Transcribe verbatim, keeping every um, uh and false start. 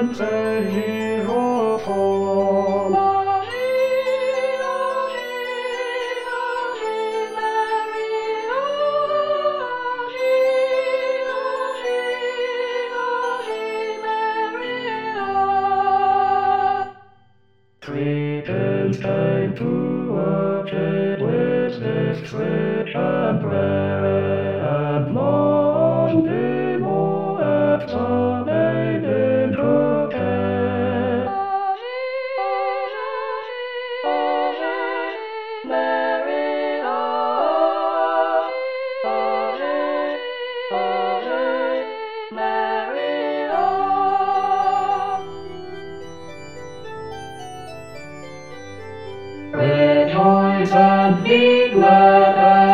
and say hero for. Three days came to a kid with his rich and rare and long people at the maiden took care. Mary, oh, Mary, Mary, oh. Rejoice and be glad.